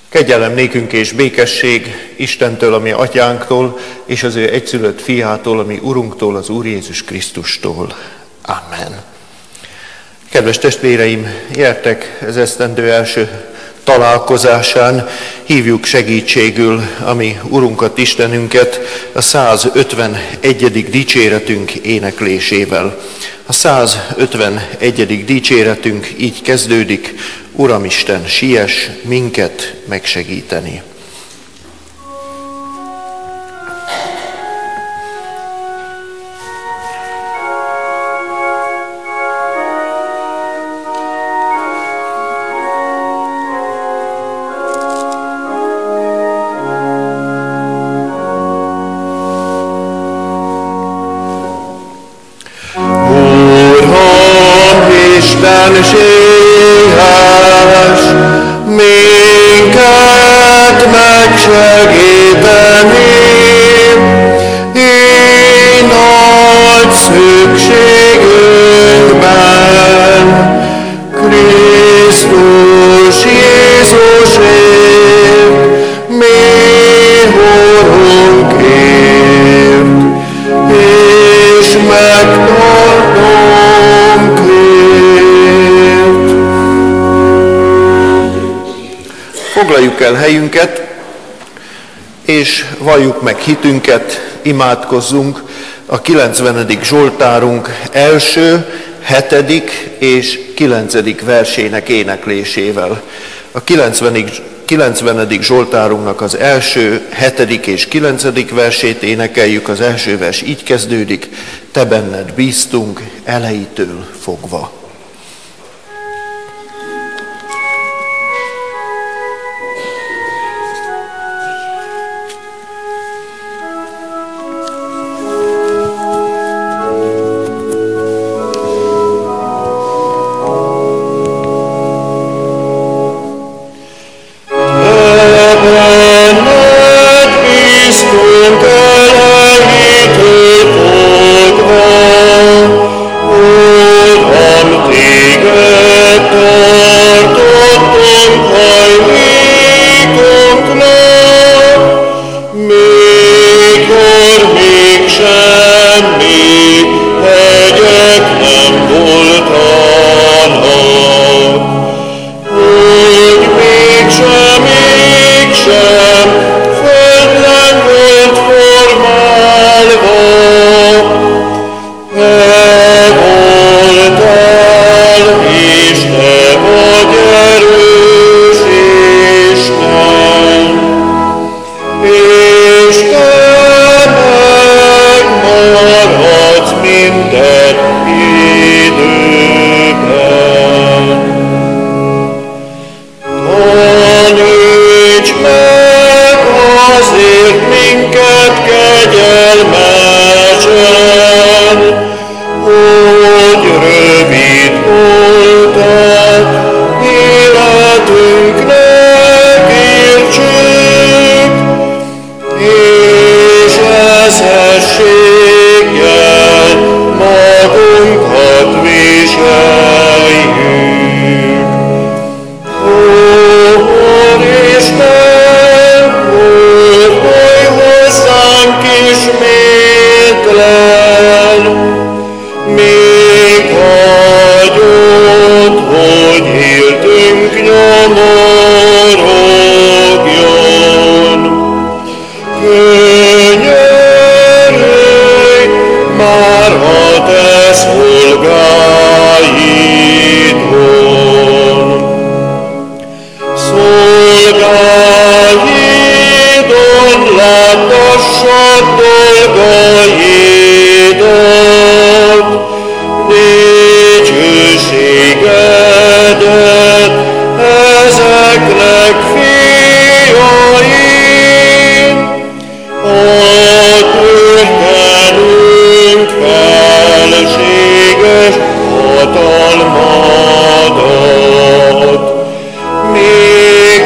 Kegyelem nékünk és békesség Istentől, ami atyánktól, és az ő egyszülött fiától, ami Urunktól, az Úr Jézus Krisztustól. Amen. Kedves testvéreim, gyertek ez esztendő első találkozásán, hívjuk segítségül a mi Urunkat, Istenünket a 151. dicséretünk éneklésével. A 151. dicséretünk így kezdődik: Uramisten, siess minket megsegíteni. Foglaljuk el helyünket, és valljuk meg hitünket, imádkozzunk a 90. Zsoltárunk első, 7. és 9. versének éneklésével. A 90. Zsoltárunknak az első, 7. és 9. versét énekeljük. Az első vers így kezdődik: Te benned bíztunk elejétől fogva.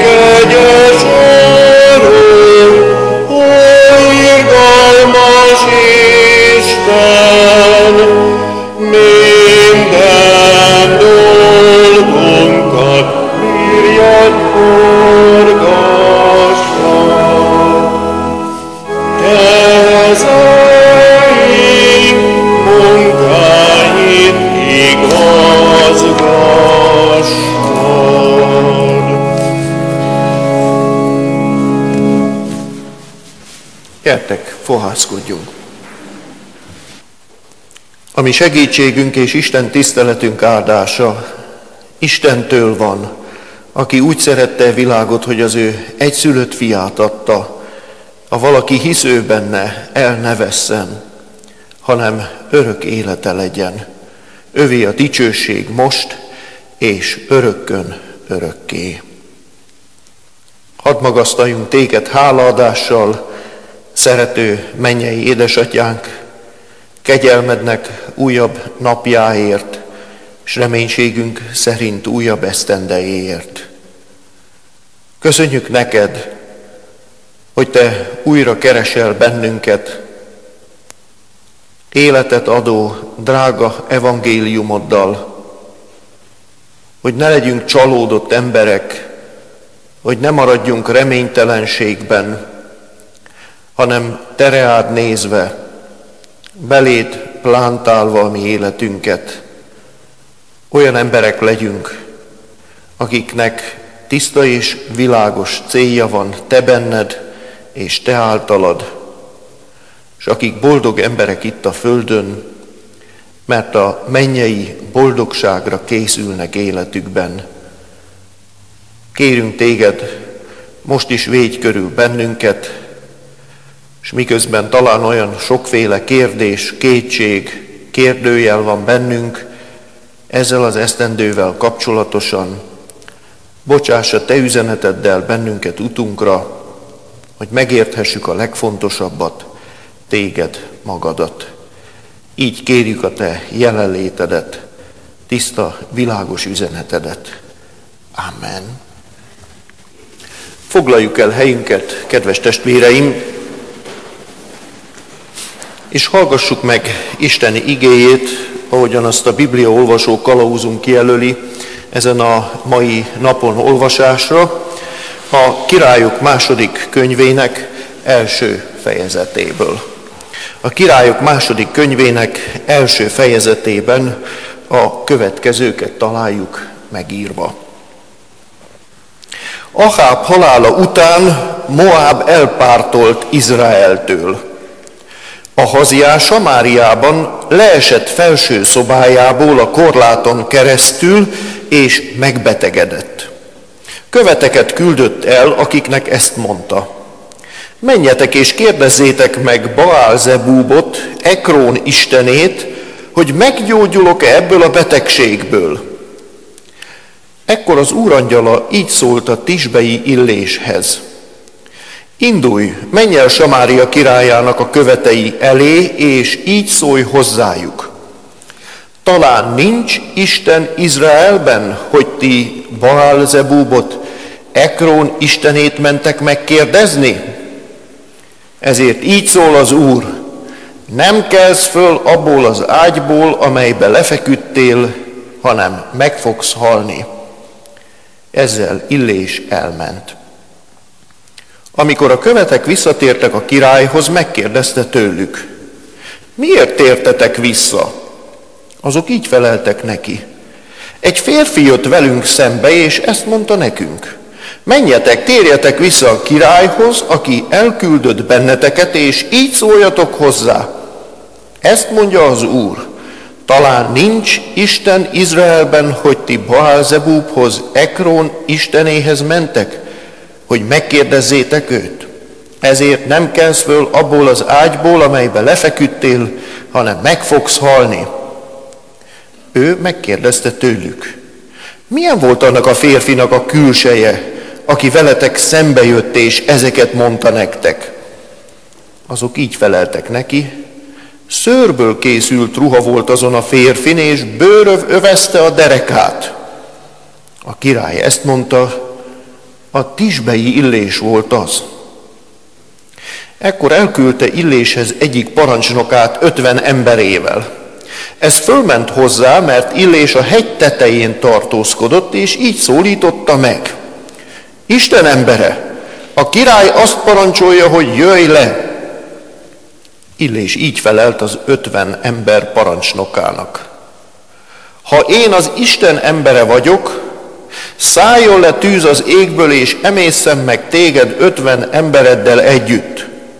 Irgalmas Gyertek, fohászkodjunk. A mi segítségünk és Isten tiszteletünk áldása Istentől van, aki úgy szerette a világot, hogy az ő egyszülött fiát adta, ha valaki hisz ő benne, el ne vesszen, hanem örök élete legyen. Övé a dicsőség most, és örökkön örökké. Hadd magasztaljunk téged hálaadással, szerető mennyei édesatyánk, kegyelmednek újabb napjáért, és reménységünk szerint újabb esztendejéért. Köszönjük neked, hogy te újra keresel bennünket, életet adó drága evangéliumoddal, hogy ne legyünk csalódott emberek, hogy ne maradjunk reménytelenségben, hanem te reád nézve, beléd plántálva a mi életünket, olyan emberek legyünk, akiknek tiszta és világos célja van te benned és te általad, és akik boldog emberek itt a földön, mert a mennyei boldogságra készülnek életükben. Kérünk téged, most is védj körül bennünket, és miközben talán olyan sokféle kérdés, kétség, kérdőjel van bennünk, ezzel az esztendővel kapcsolatosan, bocsássa te üzeneteddel bennünket utunkra, hogy megérthessük a legfontosabbat, téged magadat. Így kérjük a te jelenlétedet, tiszta, világos üzenetedet. Amen. Foglaljuk el helyünket, kedves testvéreim, és hallgassuk meg Isten igéjét, ahogyan azt a Biblia olvasó kalauzunk kijelöli ezen a mai napon olvasásra, a Királyok második könyvének első fejezetéből. A Királyok második könyvének első fejezetében a következőket találjuk megírva. Aháb halála után Moáb elpártolt Izraeltől. Ahaziás Samáriában leesett felső szobájából a korláton keresztül, és megbetegedett. Követeket küldött el, akiknek ezt mondta: menjetek és kérdezzétek meg Baál-zebúbot, Ekrón istenét, hogy meggyógyulok-e ebből a betegségből. Ekkor az úrangyala így szólt a tisbei Illéshez: indulj, menj el Samária királyának a követei elé, és így szólj hozzájuk: talán nincs Isten Izraelben, hogy ti Baál-zebúbot, Ekrón istenét mentek megkérdezni? Ezért így szól az Úr: nem kelsz föl abból az ágyból, amelybe lefeküdtél, hanem meg fogsz halni. Ezzel Illés elment. Amikor a követek visszatértek a királyhoz, megkérdezte tőlük: miért tértetek vissza? Azok így feleltek neki: egy férfi jött velünk szembe, és ezt mondta nekünk: menjetek, térjetek vissza a királyhoz, aki elküldött benneteket, és így szóljatok hozzá: ezt mondja az Úr, talán nincs Isten Izraelben, hogy ti Baál-zebúbhoz, Ekrón istenéhez mentek, hogy megkérdezzétek őt. Ezért nem kelsz föl abból az ágyból, amelybe lefeküdtél, hanem meg fogsz halni. Ő megkérdezte tőlük: milyen volt annak a férfinak a külseje, aki veletek szembe jött, és ezeket mondta nektek? Azok így feleltek neki: szőrből készült ruha volt azon a férfin, és bőröv övezte a derekát. A király ezt mondta: a tisbei Illés volt az. Ekkor elküldte Illéshez egyik parancsnokát 50 emberével. Ez fölment hozzá, mert Illés a hegy tetején tartózkodott, és így szólította meg: Isten embere, a király azt parancsolja, hogy jöjj le. Illés így felelt az 50 ember parancsnokának: ha én az Isten embere vagyok, szálljon le tűz az égből, és emészszem meg téged 50 embereddel együtt.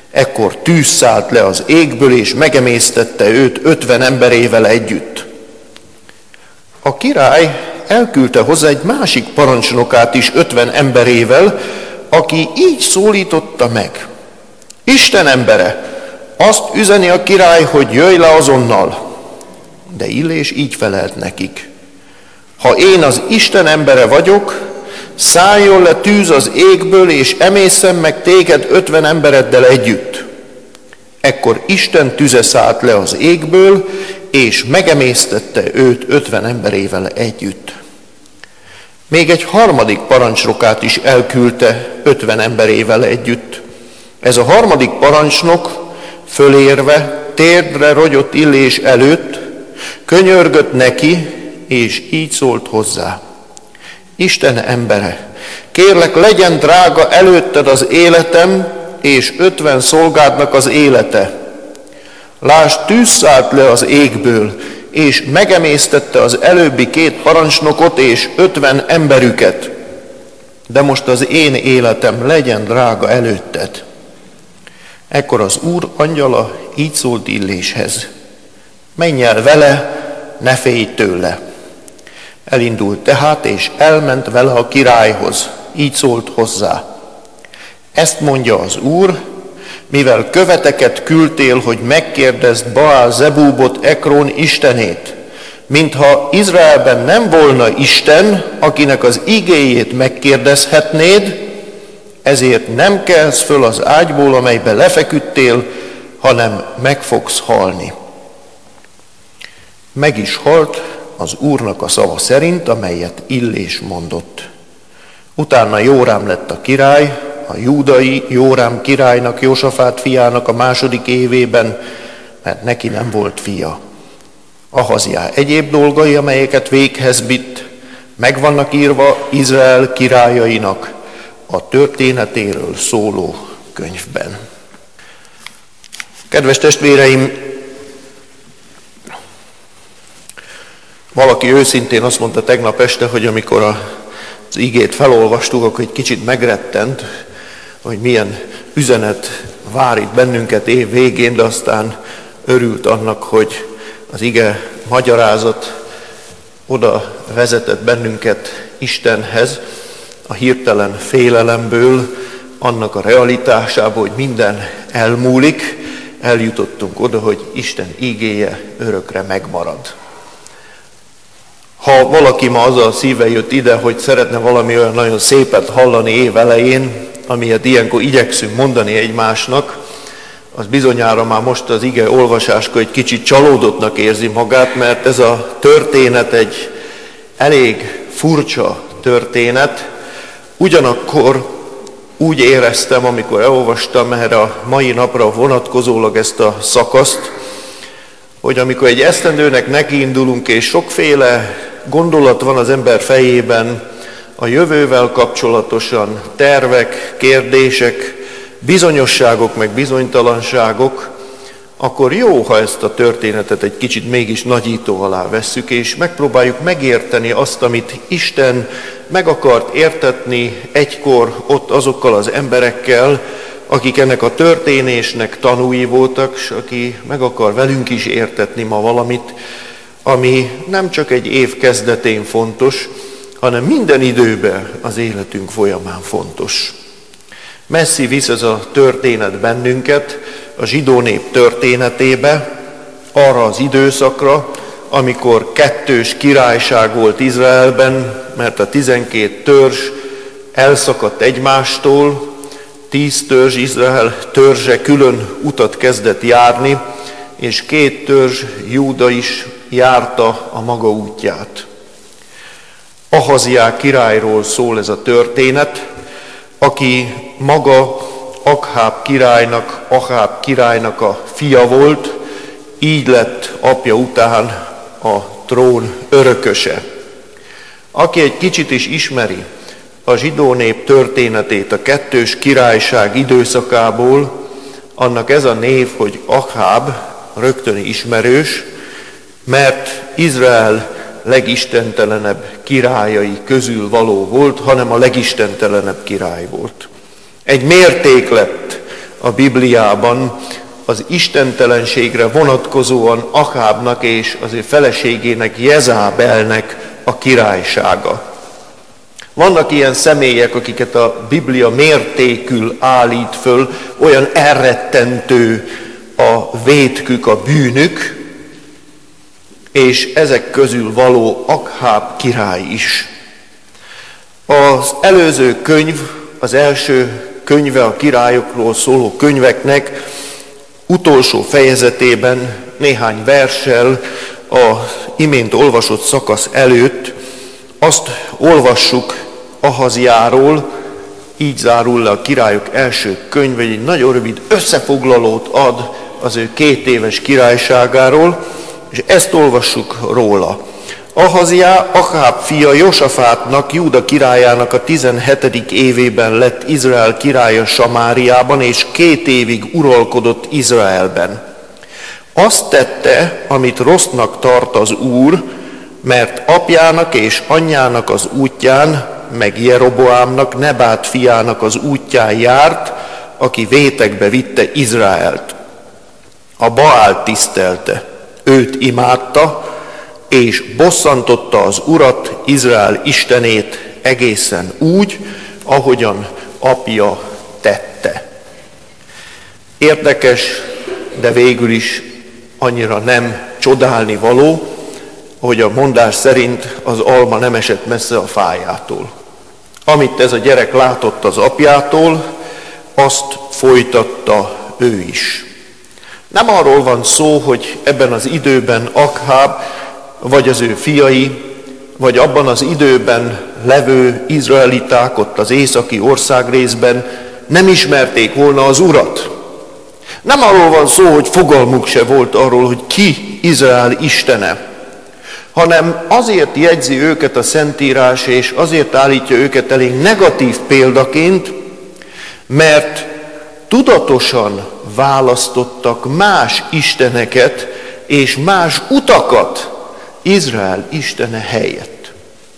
Ekkor tűz szállt le az égből, és megemésztette őt 50 emberével együtt. A király elküldte hozzá egy másik parancsnokát is 50 emberével, aki így szólította meg: Isten embere, azt üzeni a király, hogy jöjj le azonnal. De Illés így felelt nekik: Ha én az Isten embere vagyok, szálljon le tűz az égből, és emészem meg téged 50 embereddel együtt. Ekkor Isten tüze szállt le az égből, és megemésztette őt 50 emberével együtt. Még egy harmadik parancsnokát is elküldte 50 emberével együtt. Ez a harmadik parancsnok fölérve térdre rogyott Illés előtt, könyörgött neki, és így szólt hozzá: Isten embere, kérlek, legyen drága előtted az életem, és 50 szolgádnak az élete. Lásd, tűz szállt le az égből, és megemésztette az előbbi 2 parancsnokot és 50 emberüket. De most az én életem legyen drága előtted. Ekkor az Úr angyala így szólt Illéshez: Menj el vele, ne félj tőle. Elindult tehát, és elment vele a királyhoz. Így szólt hozzá: Ezt mondja az Úr, mivel követeket küldtél, hogy megkérdezd Baál-zebúbot, Ekrón istenét, mintha Izraelben nem volna Isten, akinek az igéjét megkérdezhetnéd, ezért nem kelsz föl az ágyból, amelybe lefeküdtél, hanem meg fogsz halni. Meg is halt az Úrnak a szava szerint, amelyet Illés mondott. Utána Jórám lett a király, a júdai Jórám királynak, Jósafát fiának a 2. évében, mert neki nem volt fia. Ahaziá egyéb dolgai, amelyeket véghez vitt, meg vannak írva Izrael királyainak a történetéről szóló könyvben. Kedves testvéreim, valaki őszintén azt mondta tegnap este, hogy amikor az igét felolvastuk, akkor egy kicsit megrettent, hogy milyen üzenet vár itt bennünket év végén, de aztán örült annak, hogy az ige magyarázat oda vezetett bennünket Istenhez, a hirtelen félelemből, annak a realitásából, hogy minden elmúlik, eljutottunk oda, hogy Isten ígéje örökre megmarad. Ha valaki ma azzal szíve jött ide, hogy szeretne valami olyan nagyon szépet hallani év elején, amilyet ilyenkor igyekszünk mondani egymásnak, az bizonyára már most az ige olvasáskor egy kicsit csalódottnak érzi magát, mert ez a történet egy elég furcsa történet. Ugyanakkor úgy éreztem, amikor elolvastam erre a mai napra vonatkozólag ezt a szakaszt, hogy amikor egy esztendőnek nekiindulunk, és sokféle gondolat van az ember fejében a jövővel kapcsolatosan, tervek, kérdések, bizonyosságok, meg bizonytalanságok, akkor jó, ha ezt a történetet egy kicsit mégis nagyító alá vesszük, és megpróbáljuk megérteni azt, amit Isten meg akart értetni egykor ott azokkal az emberekkel, akik ennek a történésnek tanúi voltak, és aki meg akar velünk is értetni ma valamit, ami nem csak egy év kezdetén fontos, hanem minden időben az életünk folyamán fontos. Messzi visz ez a történet bennünket a zsidó nép történetébe, arra az időszakra, amikor 2 királyság volt Izraelben, mert a 12 törzs elszakadt egymástól, 10 törzs, Izrael törzse külön utat kezdett járni, és 2 törzs, Júda is járta a maga útját. Ahaziá királyról szól ez a történet, aki maga Akháb királynak a fia volt, így lett apja után a trón örököse. Aki egy kicsit is ismeri a zsidó nép történetét a 2 királyság időszakából, annak ez a név, hogy Akháb, rögtön ismerős, mert Izrael legistentelenebb királyai közül való volt, hanem a legistentelenebb király volt. Egy mérték lett a Bibliában az istentelenségre vonatkozóan Ahábnak és az ő feleségének, Jezábelnek a királysága. Vannak ilyen személyek, akiket a Biblia mértékül állít föl, olyan elrettentő a vétkük, a bűnük, és ezek közül való Akháb király is. Az előző könyv, az első könyve a királyokról szóló könyveknek utolsó fejezetében néhány verssel az imént olvasott szakasz előtt azt olvassuk Ahaziáról, így zárul le a királyok első könyve, egy nagyon rövid összefoglalót ad az ő 2 éves királyságáról, és ezt olvassuk róla. Ahaziá, Aháb fia Josafátnak, Júda királyának a 17. évében lett Izrael királya Samáriában, és 2 évig uralkodott Izraelben. Azt tette, amit rossznak tart az Úr, mert apjának és anyjának az útján, meg Jeroboámnak, Nebát fiának az útján járt, aki vétekbe vitte Izraelt. A Baált tisztelte, őt imádta, és bosszantotta az Urat, Izrael istenét egészen úgy, ahogyan apja tette. Érdekes, de végül is annyira nem csodálni való, hogy a mondás szerint az alma nem esett messze a fájától. Amit ez a gyerek látott az apjától, azt folytatta ő is. Nem arról van szó, hogy ebben az időben Akháb, vagy az ő fiai, vagy abban az időben levő izraeliták ott az északi országrészben nem ismerték volna az Urat. Nem arról van szó, hogy fogalmuk se volt arról, hogy ki Izrael istene, hanem azért jegyzi őket a Szentírás, és azért állítja őket elég negatív példaként, mert tudatosan választottak más isteneket és más utakat Izrael istene helyett.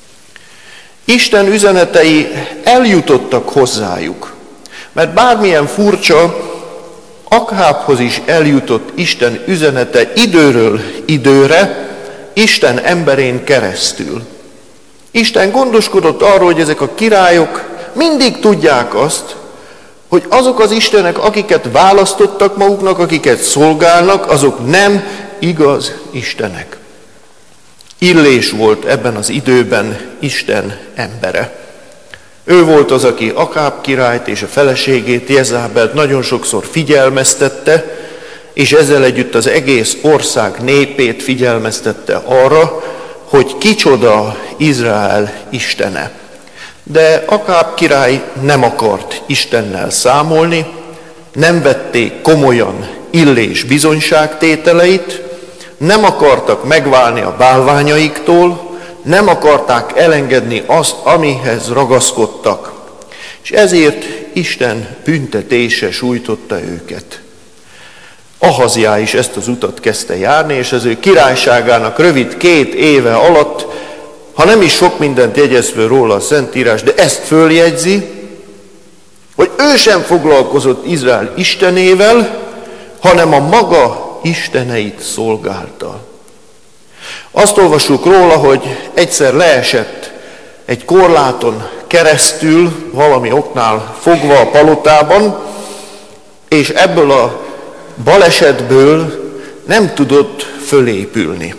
Isten üzenetei eljutottak hozzájuk, mert bármilyen furcsa, Akhábhoz is eljutott Isten üzenete időről időre, Isten emberén keresztül. Isten gondoskodott arról, hogy ezek a királyok mindig tudják azt, hogy azok az istenek, akiket választottak maguknak, akiket szolgálnak, azok nem igaz istenek. Illés volt ebben az időben Isten embere. Ő volt az, aki Akháb királyt és a feleségét, Jezábelt nagyon sokszor figyelmeztette, és ezzel együtt az egész ország népét figyelmeztette arra, hogy kicsoda Izrael istene. De Akháb király nem akart Istennel számolni, nem vették komolyan Illés bizonyságtételeit, nem akartak megválni a bálványaiktól, nem akarták elengedni azt, amihez ragaszkodtak. És ezért Isten büntetése sújtotta őket. Ahaziá is ezt az utat kezdte járni, és az ő királyságának rövid 2 éve alatt, ha nem is sok mindent jegyez föl róla a Szentírás, de ezt följegyzi, hogy ő sem foglalkozott Izrael istenével, hanem a maga isteneit szolgálta. Azt olvassuk róla, hogy egyszer leesett egy korláton keresztül, valami oknál fogva a palotában, és ebből a balesetből nem tudott fölépülni.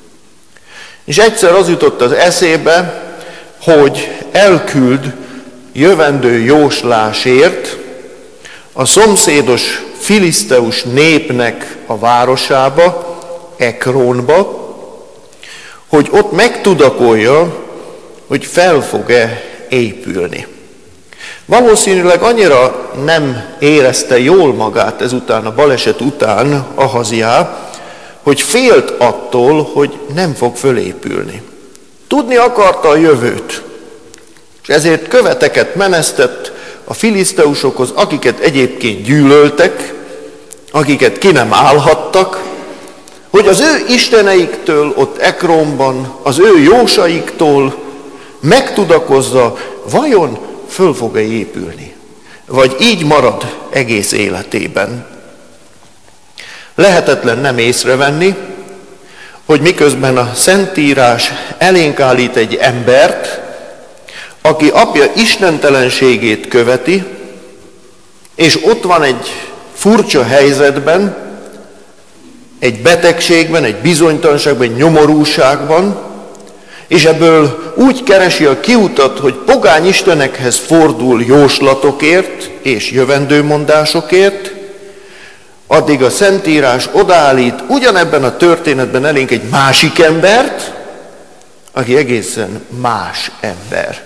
És egyszer az jutott az eszébe, hogy elküld jövendő jóslásért a szomszédos filiszteus népnek a városába, Ekrónba, hogy ott megtudakolja, hogy fel fog-e épülni. Valószínűleg annyira nem érezte jól magát ezután a baleset után Ahaziá, hogy félt attól, hogy nem fog fölépülni. Tudni akarta a jövőt, és ezért követeket menesztett a filiszteusokhoz, akiket egyébként gyűlöltek, akiket ki nem állhattak, hogy az ő isteneiktől ott Ekrónban, az ő jósaiktól megtudakozza, vajon föl fog-e épülni. vagy így marad egész életében. Lehetetlen nem észrevenni, hogy miközben a Szentírás elénk állít egy embert, aki apja istentelenségét követi, és ott van egy furcsa helyzetben, egy betegségben, egy bizonytalanságban, egy nyomorúságban, és ebből úgy keresi a kiutat, hogy pogány istenekhez fordul jóslatokért és jövendőmondásokért, addig a Szentírás odaállít ugyanebben a történetben elénk egy másik embert, aki egészen más ember.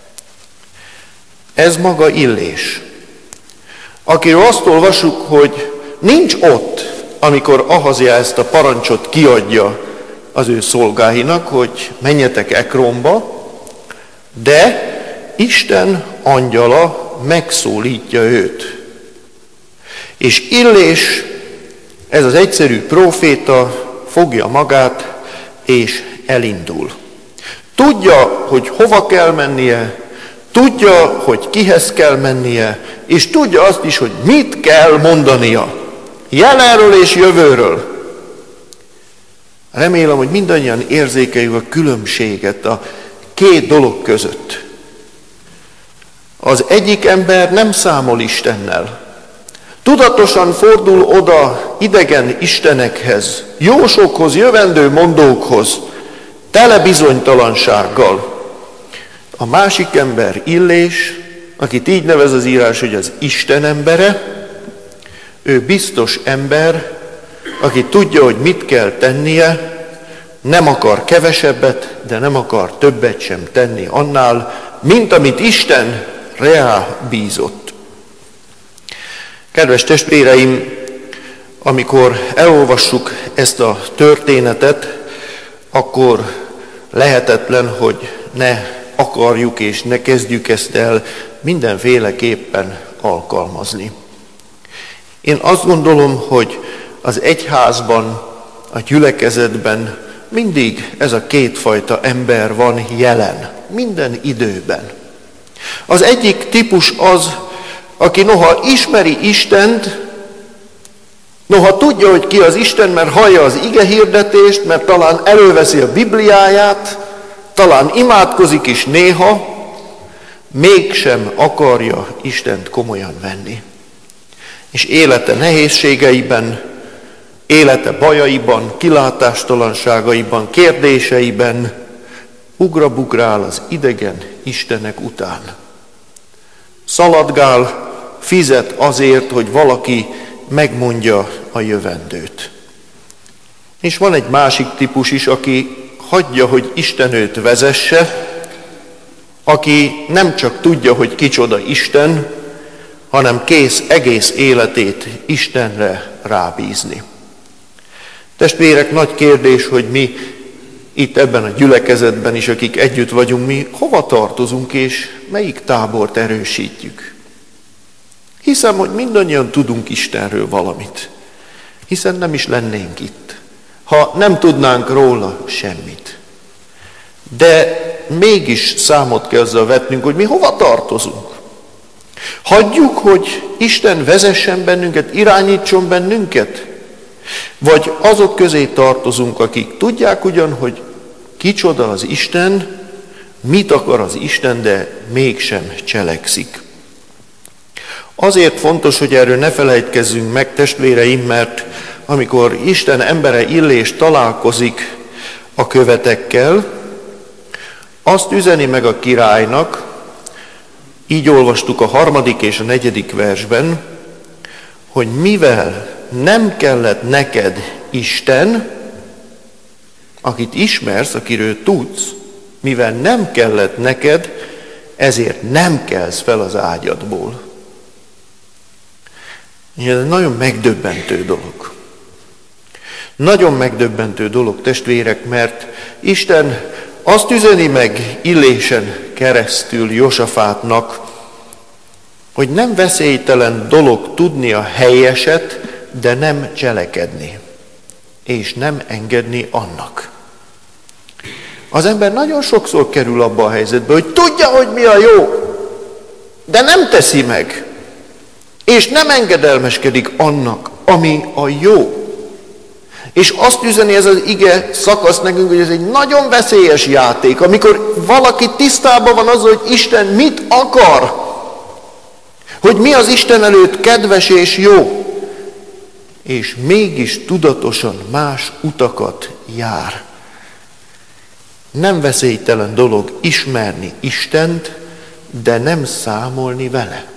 Ez maga Illés, akiről azt olvasjuk, hogy nincs ott, amikor Ahazia ezt a parancsot kiadja az ő szolgáinak, hogy menjetek Ekronba, de Isten angyala megszólítja őt. És Illés, ez az egyszerű próféta, fogja magát és elindul. Tudja, hogy hova kell mennie, tudja, hogy kihez kell mennie, és tudja azt is, hogy mit kell mondania. Jelenről és jövőről. Remélem, hogy mindannyian érzékeljük a különbséget a két dolog között. Az egyik ember nem számol Istennel. Tudatosan fordul oda idegen istenekhez, jósokhoz, jövendőmondókhoz, tele bizonytalansággal. A másik ember Illés, akit így nevez az írás, hogy az Isten embere, ő biztos ember, aki tudja, hogy mit kell tennie, nem akar kevesebbet, de nem akar többet sem tenni annál, mint amit Isten reá bízott. Kedves testvéreim, amikor elolvassuk ezt a történetet, akkor lehetetlen, hogy ne akarjuk és ne kezdjük ezt el mindenféleképpen alkalmazni. Én azt gondolom, hogy az egyházban, a gyülekezetben mindig ez a kétfajta ember van jelen, minden időben. Az egyik típus az, aki noha ismeri Istent, noha tudja, hogy ki az Isten, mert hallja az igehirdetést, mert talán előveszi a Bibliáját, talán imádkozik is néha, mégsem akarja Istent komolyan venni. És élete nehézségeiben, élete bajaiban, kilátástalanságaiban, kérdéseiben ugrabugrál az idegen istenek után. Szaladgál, fizet azért, hogy valaki megmondja a jövendőt. És van egy másik típus is, aki hagyja, hogy Isten őt vezesse, aki nem csak tudja, hogy kicsoda Isten, hanem kész egész életét Istenre rábízni. Testvérek, nagy kérdés, hogy mi itt ebben a gyülekezetben is, akik együtt vagyunk, mi hova tartozunk és melyik tábort erősítjük. Hiszem, hogy mindannyian tudunk Istenről valamit, hiszen nem is lennénk itt, ha nem tudnánk róla semmit. De mégis számot kell azzal vetnünk, hogy mi hova tartozunk. Hagyjuk, hogy Isten vezessen bennünket, irányítson bennünket? Vagy azok közé tartozunk, akik tudják ugyan, hogy kicsoda az Isten, mit akar az Isten, de mégsem cselekszik. Azért fontos, hogy erről ne felejtkezzünk meg, testvéreim, mert amikor Isten embere Illés találkozik a követekkel, azt üzeni meg a királynak, így olvastuk a 3. és a 4. versben, hogy mivel nem kellett neked Isten, akit ismersz, akiről tudsz, mivel nem kellett neked, ezért nem kelsz fel az ágyadból. Ez egy nagyon megdöbbentő dolog. Nagyon megdöbbentő dolog, testvérek, mert Isten azt üzeni meg Illésen keresztül Josafátnak, hogy nem veszélytelen dolog tudni a helyeset, de nem cselekedni, és nem engedni annak. Az ember nagyon sokszor kerül abba a helyzetbe, hogy tudja, hogy mi a jó, de nem teszi meg. és nem engedelmeskedik annak, ami a jó. És azt üzeni ez az ige szakasz nekünk, hogy ez egy nagyon veszélyes játék, amikor valaki tisztában van azzal, hogy Isten mit akar, hogy mi az Isten előtt kedves és jó, és mégis tudatosan más utakat jár. Nem veszélytelen dolog ismerni Istent, de nem számolni vele.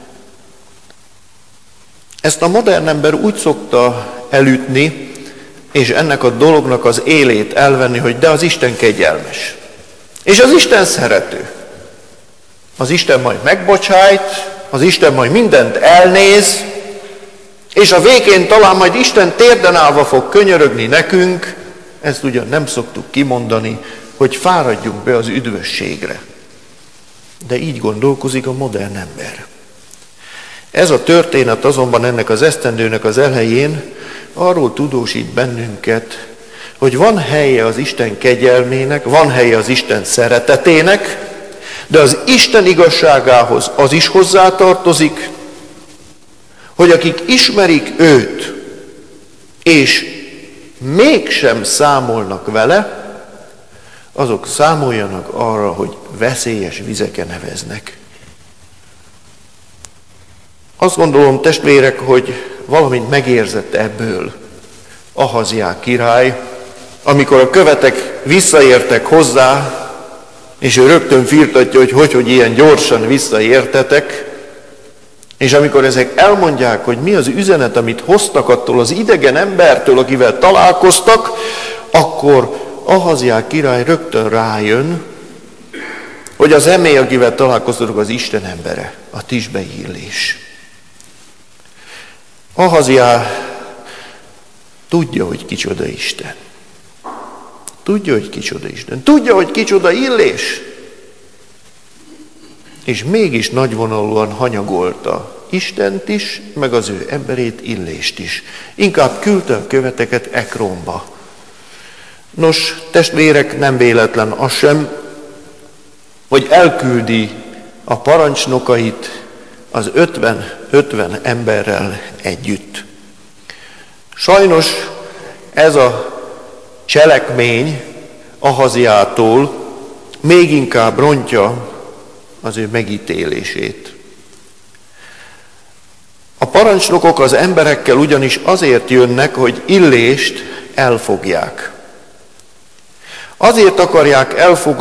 Ezt a modern ember úgy szokta elütni, és ennek a dolognak az élét elvenni, hogy de az Isten kegyelmes. És az Isten szerető. Az Isten majd megbocsájt, az Isten majd mindent elnéz, és a végén talán majd Isten térden állva fog könyörögni nekünk, ezt ugyan nem szoktuk kimondani, hogy fáradjunk be az üdvösségre. De így gondolkozik a modern ember. Ez a történet azonban ennek az esztendőnek az elején arról tudósít bennünket, hogy van helye az Isten kegyelmének, van helye az Isten szeretetének, de az Isten igazságához az is hozzátartozik, hogy akik ismerik őt, és mégsem számolnak vele, azok számoljanak arra, hogy veszélyes vizeken neveznek. Azt gondolom, testvérek, hogy valamint megérzett ebből Ahaziá király, amikor a követek visszaértek hozzá, és ő rögtön firtatja, hogy ilyen gyorsan visszaértetek, és amikor ezek elmondják, hogy mi az üzenet, amit hoztak attól az idegen embertől, akivel találkoztak, akkor Ahaziá király rögtön rájön, hogy az emély, akivel találkoztatok, az Isten embere, a Tisbei Illés. Ahaziá tudja, hogy kicsoda Isten. Tudja, hogy kicsoda Isten. Tudja, hogy kicsoda Illés. És mégis nagyvonalúan hanyagolta Istent is, meg az ő emberét, Illést is. Inkább küldte a követeket Ekronba. Nos, testvérek, nem véletlen az sem, hogy elküldi a parancsnokait az 50 emberrel együtt. Sajnos ez a cselekmény Ahaziától még inkább rontja az ő megítélését. A parancsnokok az emberekkel ugyanis azért jönnek, hogy Illést elfogják. Azért akarják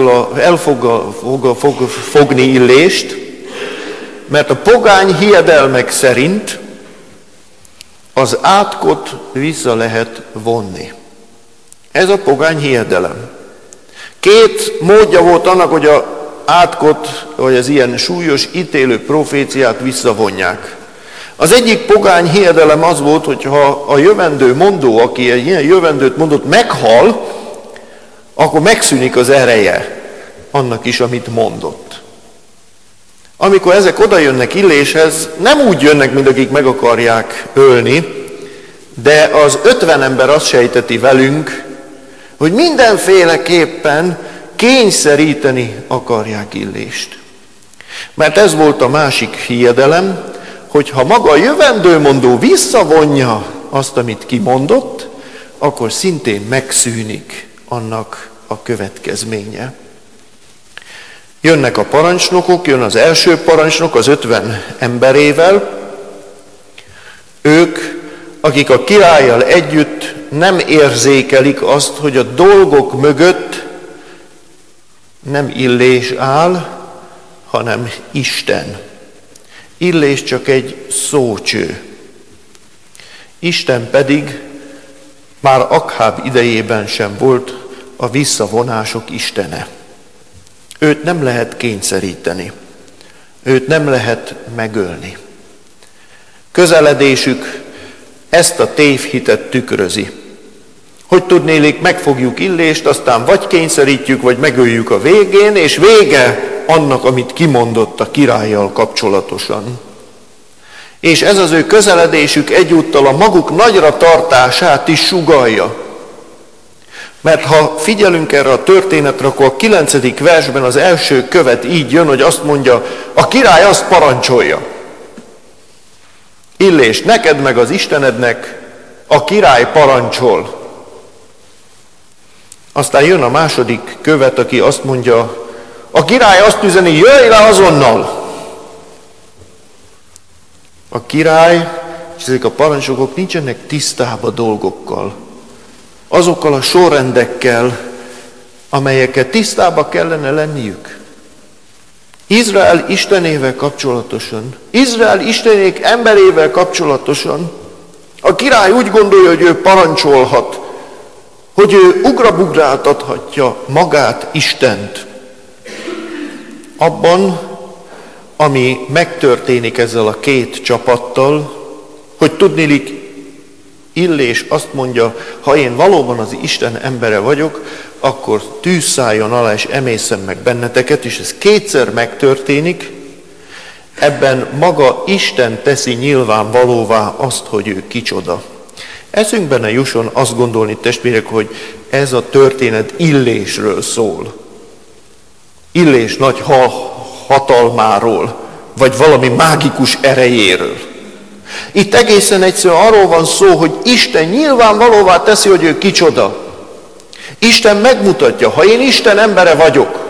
fogni Illést, mert a pogány hiedelmek szerint az átkot vissza lehet vonni. Ez a pogány hiedelem. Két módja volt annak, hogy az átkot, vagy az ilyen súlyos ítélő proféciát visszavonják. Az egyik pogány hiedelem az volt, hogy ha a jövendő mondó, aki egy ilyen jövendőt mondott, meghal, akkor megszűnik az ereje annak is, amit mondott. Amikor ezek oda jönnek Illéshez, nem úgy jönnek, mint akik meg akarják ölni, de az 50 ember azt sejteti velünk, hogy mindenféleképpen kényszeríteni akarják Illést. Mert ez volt a másik hiedelem, hogy ha maga a jövendőmondó visszavonja azt, amit kimondott, akkor szintén megszűnik annak a következménye. Jönnek a parancsnokok, jön az első parancsnok az 50 emberével. Ők, akik a királlyal együtt nem érzékelik azt, hogy a dolgok mögött nem Illés áll, hanem Isten. Illés csak egy szócső. Isten pedig már Akháb idejében sem volt a visszavonások istene. Őt nem lehet kényszeríteni. Őt nem lehet megölni. Közeledésük ezt a tévhitet tükrözi. Hogy tudnélik, megfogjuk Illést, aztán vagy kényszerítjük, vagy megöljük a végén, és vége annak, amit kimondott a királlyal kapcsolatosan. És ez az ő közeledésük egyúttal a maguk nagyra tartását is sugallja. Mert ha figyelünk erre a történetre, akkor a 9. versben az első követ így jön, hogy azt mondja, a király azt parancsolja. Illés, neked meg az Istenednek a király parancsol. Aztán jön a második követ, aki azt mondja, a király azt üzeni, jöjj le azonnal! A király és ezek a parancsnokok nincsenek tisztában dolgokkal. Azokkal a sorrendekkel, amelyeket tisztába kellene lenniük. Izrael Istenével kapcsolatosan, Izrael Istenék emberével kapcsolatosan a király úgy gondolja, hogy ő parancsolhat, hogy ő ugrabugráltathatja magát, Istent. Abban, ami megtörténik ezzel a két csapattal, hogy tudniillik, Illés azt mondja, ha én valóban az Isten embere vagyok, akkor tűz szálljon alá, és emészem meg benneteket, és ez kétszer megtörténik. Ebben maga Isten teszi nyilvánvalóvá azt, hogy ő kicsoda. Eszünkbe ne jusson azt gondolni, testvérek, hogy ez a történet Illésről szól. Illés nagy hatalmáról, vagy valami mágikus erejéről. Itt egészen egyszerűen arról van szó, hogy Isten nyilvánvalóvá teszi, hogy ő kicsoda. Isten megmutatja, ha én Isten embere vagyok.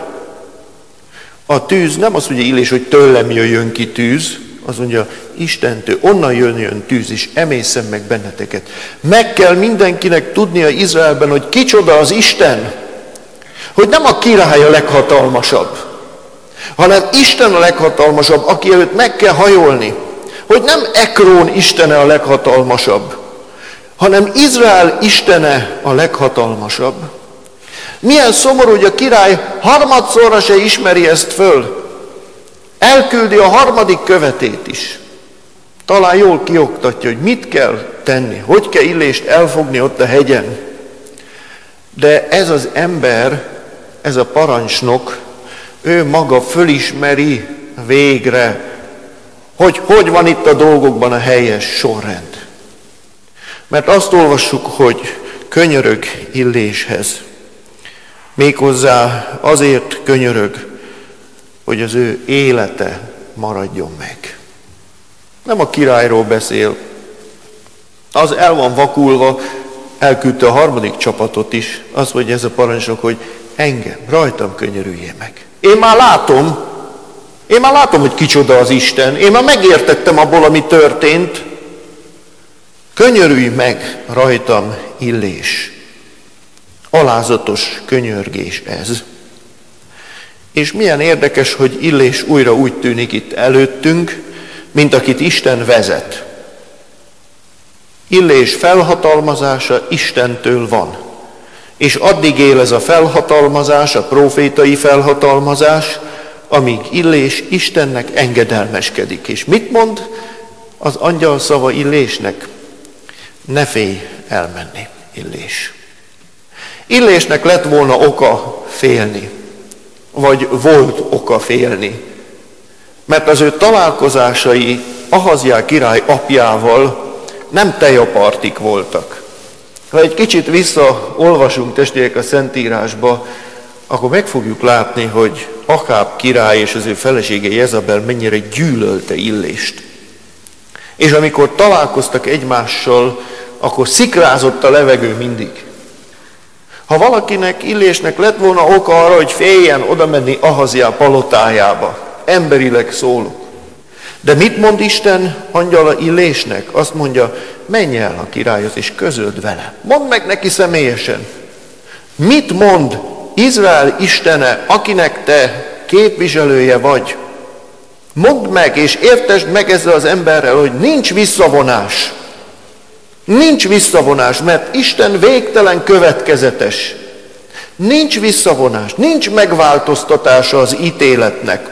A tűz nem azt mondja Illés, hogy tőlem jöjjön ki tűz, azt mondja, Istentől, onnan jön tűz, és emészem meg benneteket. Meg kell mindenkinek tudnia Izraelben, hogy kicsoda az Isten, hogy nem a király a leghatalmasabb, hanem Isten a leghatalmasabb, aki előtt meg kell hajolni. Hogy nem Ekrón istene a leghatalmasabb, hanem Izrael istene a leghatalmasabb. Milyen szomorú, hogy a király harmadszorra se ismeri ezt föl. Elküldi a harmadik követét is. Talán jól kioktatja, hogy mit kell tenni, hogy kell Illést elfogni ott a hegyen. De ez az ember, ez a parancsnok, ő maga fölismeri végre, hogy van itt a dolgokban a helyes sorrend. Mert azt olvassuk, hogy könyörög Illéshez. Méghozzá azért könyörög, hogy az ő élete maradjon meg. Nem a királyról beszél. Az el van vakulva, elküldte a harmadik csapatot is. Azt mondja ez a parancsnok, hogy engem, rajtam könyörüljél meg. Én már látom, hogy kicsoda az Isten. Én már megértettem abból, ami történt. Könyörülj meg rajtam, Illés. Alázatos könyörgés ez. És milyen érdekes, hogy Illés újra úgy tűnik itt előttünk, mint akit Isten vezet. Illés felhatalmazása Istentől van. És addig él ez a felhatalmazás, a prófétai felhatalmazás, amíg Illés Istennek engedelmeskedik. És mit mond az angyal szava Illésnek? Ne félj elmenni, Illés. Illésnek lett volna oka félni, vagy volt oka félni, mert az ő találkozásai Ahazjá király apjával nem tejapartik voltak. Ha egy kicsit visszaolvasunk, testvérek, a Szentírásba, akkor meg fogjuk látni, hogy Akáb király és az ő felesége Jezabel mennyire gyűlölte Illést. És amikor találkoztak egymással, akkor szikrázott a levegő mindig. Ha valakinek, Illésnek lett volna oka arra, hogy féljen oda menni Ahazjá palotájába, emberileg szólok. De mit mond Isten angyala Illésnek? Azt mondja, menj el a királyhoz és közöld vele. Mondd meg neki személyesen. Mit mond Izrael Istene, akinek te képviselője vagy? Mondd meg és értesd meg ezzel az emberrel, hogy nincs visszavonás. Nincs visszavonás, mert Isten végtelen következetes. Nincs visszavonás, nincs megváltoztatása az ítéletnek.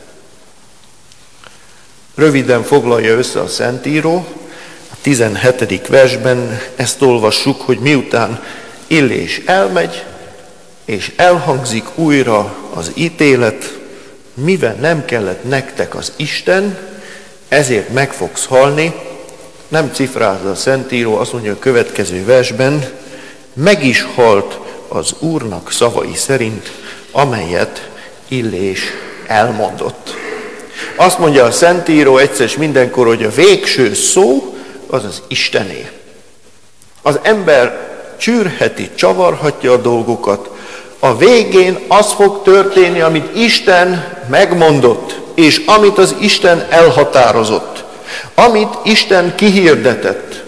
Röviden foglalja össze a Szentíró, a 17. versben ezt olvassuk, hogy miután Illés elmegy, és elhangzik újra az ítélet, mivel nem kellett nektek az Isten, ezért meg fogsz halni. Nem cifrázza a Szentíró, azt mondja a következő versben, meg is halt az Úrnak szavai szerint, amelyet Illés elmondott. Azt mondja a Szentíró egyszer és mindenkor, hogy a végső szó az az Istené. Az ember csűrheti, csavarhatja a dolgokat. A végén az fog történni, amit Isten megmondott, és amit az Isten elhatározott, amit Isten kihirdetett.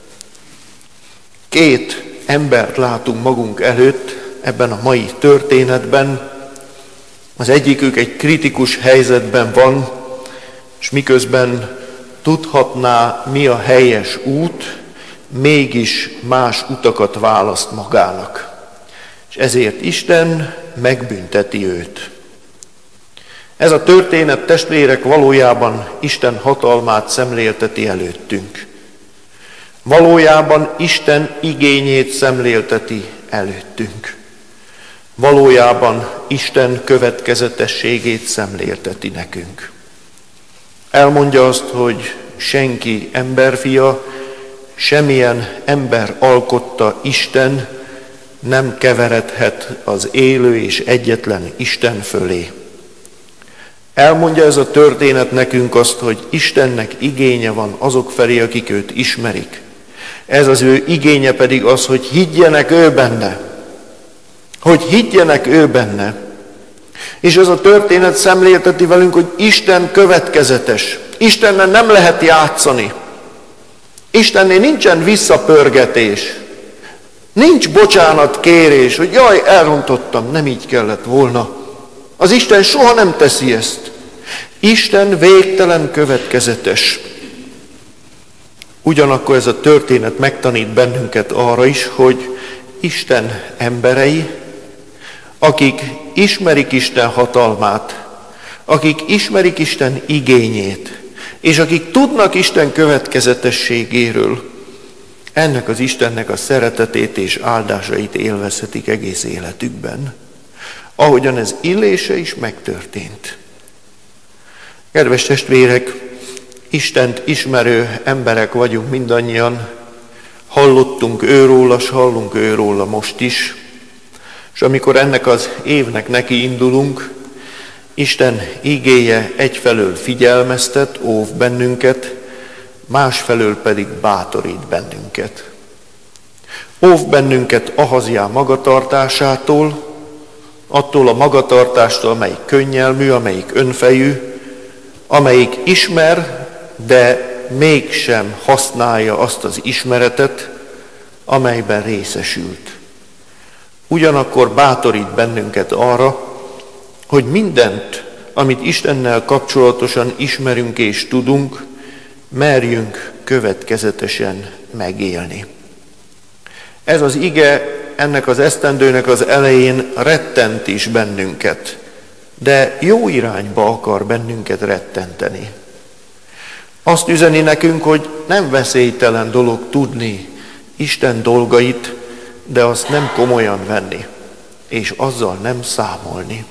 Két embert látunk magunk előtt ebben a mai történetben. Az egyikük egy kritikus helyzetben van, és miközben tudhatná, mi a helyes út, mégis más utakat választ magának. És ezért Isten megbünteti őt. Ez a történet, testvérek, valójában Isten hatalmát szemlélteti előttünk. Valójában Isten igényét szemlélteti előttünk. Valójában Isten következetességét szemlélteti nekünk. Elmondja azt, hogy senki emberfia, semmilyen ember alkotta Isten nem keveredhet az élő és egyetlen Isten fölé. Elmondja ez a történet nekünk azt, hogy Istennek igénye van azok felé, akik őt ismerik. Ez az ő igénye pedig az, hogy higgyenek ő benne. Hogy higgyenek ő benne. És ez a történet szemlélteti velünk, hogy Isten következetes. Istennel nem lehet játszani. Istennél nincsen visszapörgetés. Nincs bocsánatkérés, hogy jaj, elrontottam, nem így kellett volna. Az Isten soha nem teszi ezt. Isten végtelen következetes. Ugyanakkor ez a történet megtanít bennünket arra is, hogy Isten emberei, akik ismerik Isten hatalmát, akik ismerik Isten igényét, és akik tudnak Isten következetességéről, ennek az Istennek a szeretetét és áldásait élvezhetik egész életükben. Ahogyan ez Illése is megtörtént. Kedves testvérek, Istent ismerő emberek vagyunk mindannyian, hallottunk őróla, s hallunk őróla most is, és amikor ennek az évnek neki indulunk, Isten igéje egyfelől figyelmeztet, óv bennünket, másfelől pedig bátorít bennünket. Óv bennünket Ahazjá magatartásától, attól a magatartástól, amelyik könnyelmű, amelyik önfejű, amelyik ismer, de mégsem használja azt az ismeretet, amelyben részesült. Ugyanakkor bátorít bennünket arra, hogy mindent, amit Istennel kapcsolatosan ismerünk és tudunk, merjünk következetesen megélni. Ez az ige ennek az esztendőnek az elején rettent is bennünket, de jó irányba akar bennünket rettenteni. Azt üzeni nekünk, hogy nem veszélytelen dolog tudni Isten dolgait, de azt nem komolyan venni, és azzal nem számolni.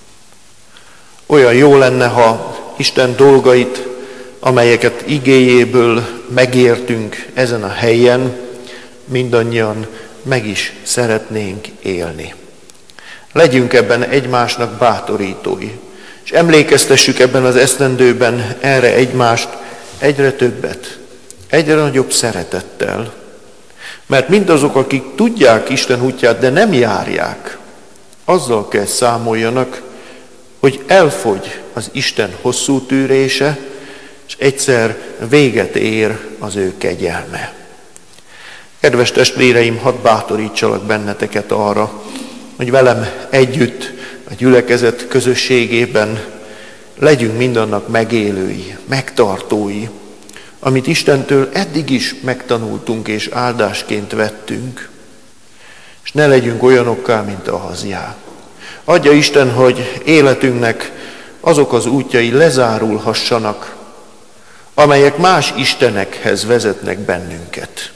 Olyan jó lenne, ha Isten dolgait, amelyeket igéjéből megértünk ezen a helyen, mindannyian meg is szeretnénk élni. Legyünk ebben egymásnak bátorítói, és emlékeztessük ebben az esztendőben erre egymást egyre többet, egyre nagyobb szeretettel. Mert mindazok, akik tudják Isten útját, de nem járják, azzal kell számoljanak, hogy elfogy az Isten hosszú tűrése, és egyszer véget ér az ő kegyelme. Kedves testvéreim, hadd bátorítsalak benneteket arra, hogy velem együtt a gyülekezet közösségében legyünk mindannak megélői, megtartói, amit Istentől eddig is megtanultunk és áldásként vettünk, és ne legyünk olyanokká, mint Ahazjá. Adja Isten, hogy életünknek azok az útjai lezárulhassanak, amelyek más istenekhez vezetnek bennünket.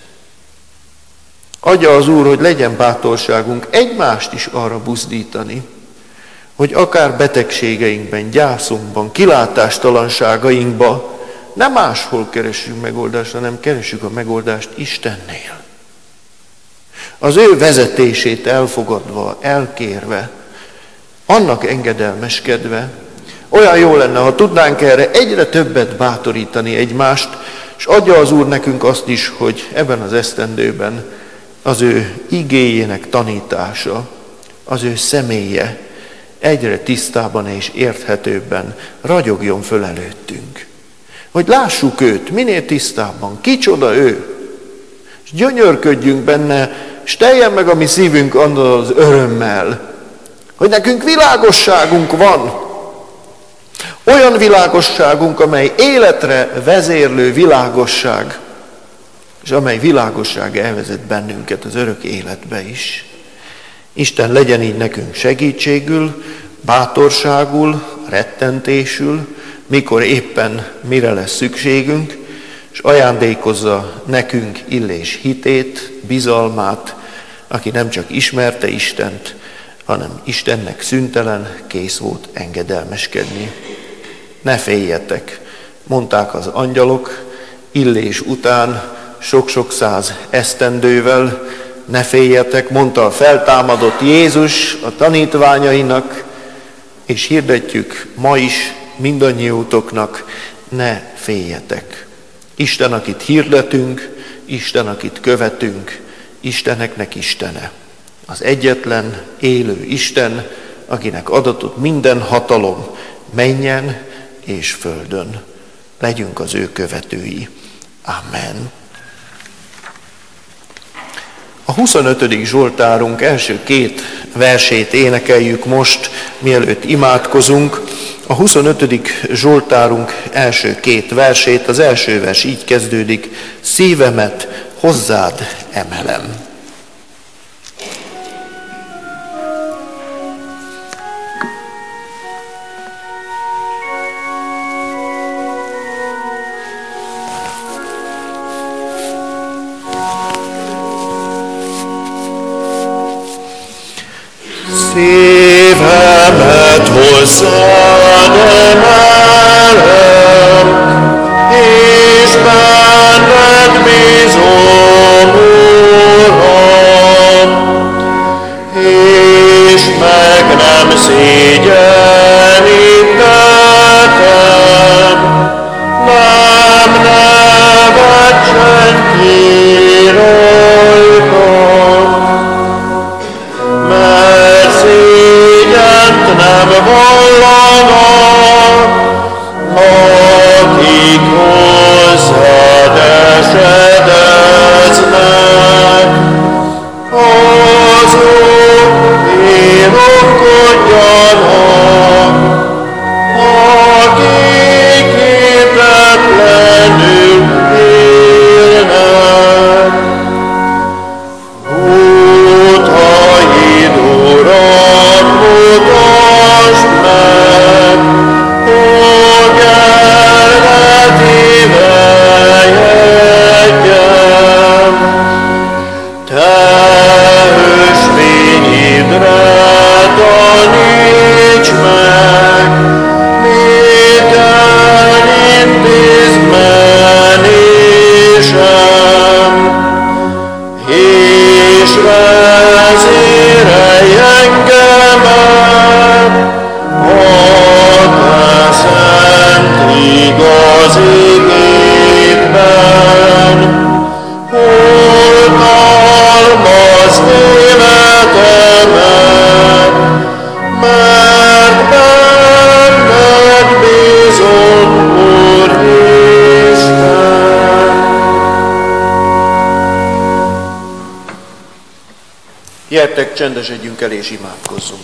Adja az Úr, hogy legyen bátorságunk egymást is arra buzdítani, hogy akár betegségeinkben, gyászunkban, kilátástalanságainkban nem máshol keressünk megoldást, hanem keressük a megoldást Istennél. Az ő vezetését elfogadva, elkérve, annak engedelmeskedve, Olyan jó lenne, ha tudnánk erre egyre többet bátorítani egymást, és adja az Úr nekünk azt is, hogy ebben az esztendőben az ő igéjének tanítása, az ő személye egyre tisztában és érthetőbben ragyogjon föl előttünk. Hogy lássuk őt minél tisztábban, kicsoda ő, és gyönyörködjünk benne, és teljen meg a mi szívünk annal az örömmel, hogy nekünk világosságunk van. Olyan világosságunk, amely életre vezérlő világosság, és amely világosság elvezet bennünket az örök életbe is. Isten legyen így nekünk segítségül, bátorságul, rettentésül, mikor éppen mire lesz szükségünk, és ajándékozza nekünk Illés hitét, bizalmát, aki nem csak ismerte Istent, hanem Istennek szüntelen kész volt engedelmeskedni. Ne féljetek, mondták az angyalok Illés után sok-sok száz esztendővel, ne féljetek, mondta a feltámadott Jézus a tanítványainak, és hirdetjük ma is mindannyiótoknak, ne féljetek. Isten, akit hirdetünk, Isten, akit követünk, Isteneknek Istene. Az egyetlen élő Isten, akinek adatott minden hatalom mennyen és földön. Legyünk az ő követői. Amen. A 25. Zsoltárunk első 2 versét énekeljük most, mielőtt imádkozunk. A 25. Zsoltárunk első 2 versét, az első vers így kezdődik: szívemet hozzád emelem. Szívemet hozzád emelem, és benned bízom, Uram, és meg nem szégyenítettem, nem nevet senki rajtam, mert szégyent nem vallanak, akik hozzád esedeznek. Azok érokkodjanak, akik hitetlenül élnek. Utaid, Uram, mutasd meg, hogy eredetíve jegyen. Te ösvényidre taníts meg, minden intézmenésem, és vezérelj engemet a te szent igaz igédben. Oltalmazd életemet, mert benned bízom, Úr Isten. Gyertek, csendesedjünk el és imádkozzunk.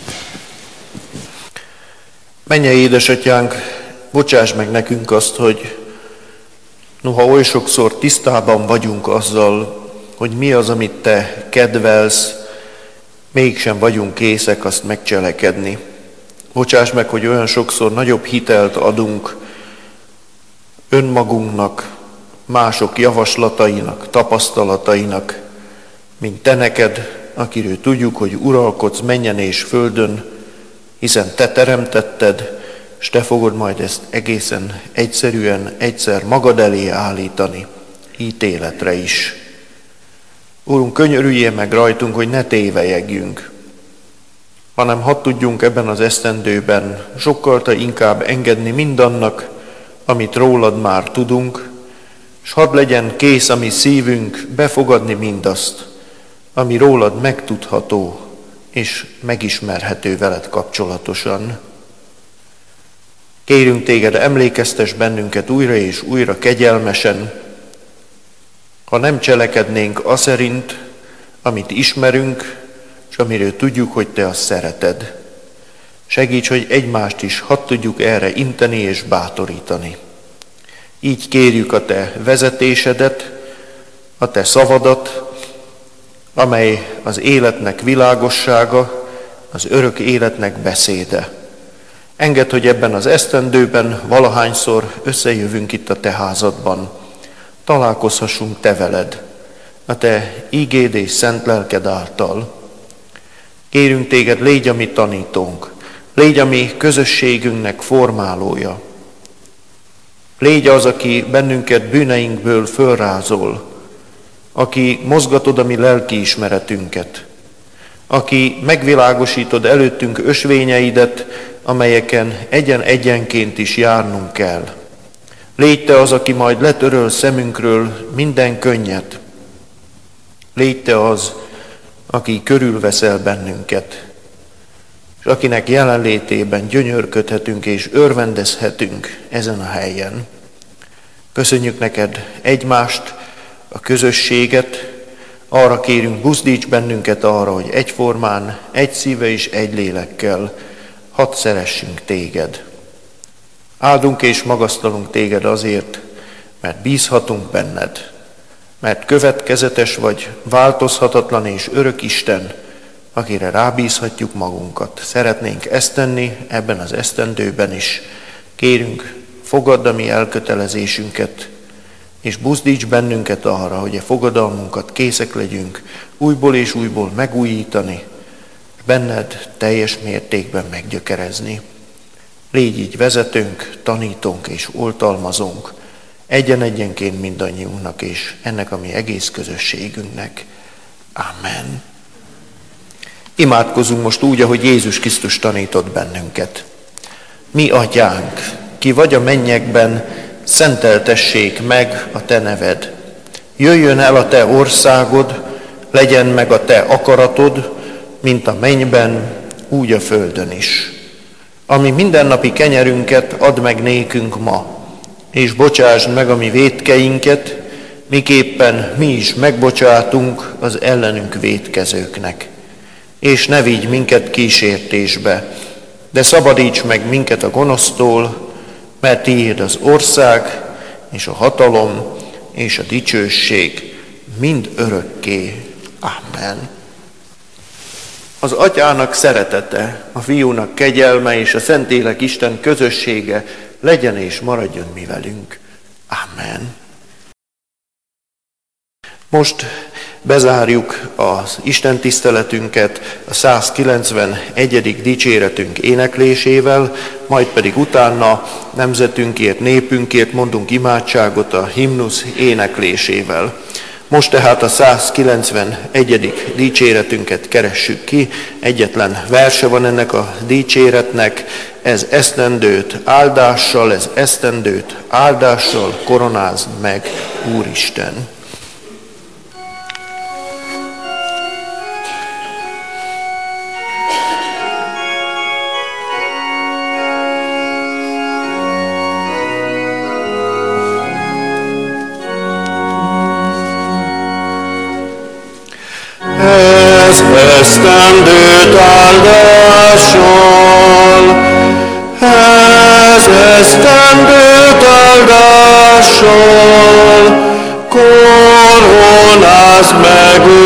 Mennyei édesatyánk, bocsáss meg nekünk azt, hogy noha oly sokszor tisztában vagyunk azzal, hogy mi az, amit te kedvelsz, mégsem vagyunk készek azt megcselekedni. Bocsáss meg, hogy olyan sokszor nagyobb hitelt adunk önmagunknak, mások javaslatainak, tapasztalatainak, mint te neked, akiről tudjuk, hogy uralkodsz mennyen és földön, hiszen te teremtetted, és te fogod majd ezt egészen egyszerűen egyszer magad elé állítani, ítéletre is. Úrunk, könyörüljél meg rajtunk, hogy ne tévejegjünk. hanem hadd tudjunk ebben az esztendőben sokkal inkább engedni mindannak, amit rólad már tudunk, és hadd legyen kész a mi szívünk befogadni mindazt, ami rólad megtudható és megismerhető veled kapcsolatosan. Kérünk téged, emlékeztess bennünket újra és újra kegyelmesen, ha nem cselekednénk aszerint, amit ismerünk, és amiről tudjuk, hogy te azt szereted. Segíts, hogy egymást is hadd tudjuk erre inteni és bátorítani. Így kérjük a te vezetésedet, a te szavadat, amely az életnek világossága, az örök életnek beszéde. Engedd, hogy ebben az esztendőben valahányszor összejövünk itt a te házadban. Találkozhassunk te veled, a te ígéd és szent lelked által. Kérünk téged, légy a mi tanítónk, légy a mi közösségünknek formálója. Légy az, aki bennünket bűneinkből fölrázol, aki mozgatod a mi lelkiismeretünket, aki megvilágosítod előttünk ösvényeidet, amelyeken egyen-egyenként is járnunk kell. Légy te az, aki majd letöröl szemünkről minden könnyet. Légy te az, aki körülveszel bennünket, és akinek jelenlétében gyönyörködhetünk és örvendezhetünk ezen a helyen. Köszönjük neked egymást, a közösséget, arra kérünk, buzdíts bennünket arra, hogy egyformán, egy szíve és egy lélekkel hadd szeressünk téged. Áldunk és magasztalunk téged azért, mert bízhatunk benned, mert következetes vagy, változhatatlan és örök Isten, akire rábízhatjuk magunkat. Szeretnénk ezt tenni ebben az esztendőben is. Kérünk, fogadd a mi elkötelezésünket, és buzdíts bennünket arra, hogy a fogadalmunkat készek legyünk újból és újból megújítani, és benned teljes mértékben meggyökerezni. Légy így vezetőnk, tanítónk és oltalmazónk, egyen-egyenként mindannyiunknak és ennek a mi egész közösségünknek. Amen. Imádkozzunk most úgy, ahogy Jézus Krisztus tanított bennünket. Mi atyánk, ki vagy a mennyekben, szenteltessék meg a te neved. Jöjjön el a te országod, legyen meg a te akaratod, mint a mennyben, úgy a földön is. Ami mindennapi kenyerünket add meg nékünk ma, és bocsásd meg a mi vétkeinket, miképpen mi is megbocsátunk az ellenünk vétkezőknek. És ne vigy minket kísértésbe, de szabadíts meg minket a gonosztól, mert tiéd az ország, és a hatalom, és a dicsőség mind örökké. Amen. Az Atyának szeretete, a Fiúnak kegyelme és a Szentlélek Isten közössége legyen és maradjon mi velünk. Amen. Most bezárjuk az Isten tiszteletünket a 191. dicséretünk éneklésével, majd pedig utána nemzetünkért, népünkért mondunk imádságot a himnusz éneklésével. Most tehát a 191. dicséretünket keressük ki, egyetlen verse van ennek a dicséretnek, ez esztendőt áldással koronázd meg, Úristen. Esztendőt áldással, ez esztendőt áldással, koronázd meg